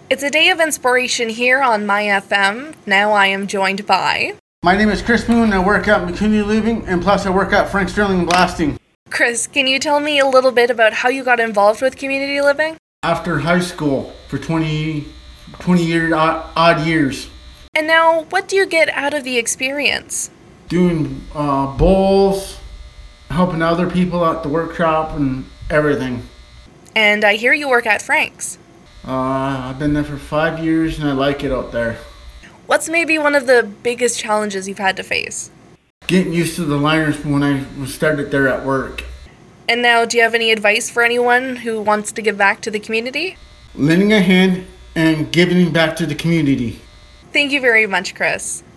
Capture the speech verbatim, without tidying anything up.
It's a day of inspiration here on My F M. Now I am joined by... My name is Chris Moon, I work at McCundy Living, and plus I work at Frank Sterling Blasting. Chris, can you tell me a little bit about how you got involved with community living? After high school for twenty, twenty year, odd, odd years. And now, what do you get out of the experience? Doing uh, bowls, helping other people at the workshop, and everything. And I hear you work at Frank's. Uh, I've been there for five years and I like it out there. What's maybe one of the biggest challenges you've had to face? Getting used to the liners when I started there at work. And now, do you have any advice for anyone who wants to give back to the community? Lending a hand and giving back to the community. Thank you very much, Chris.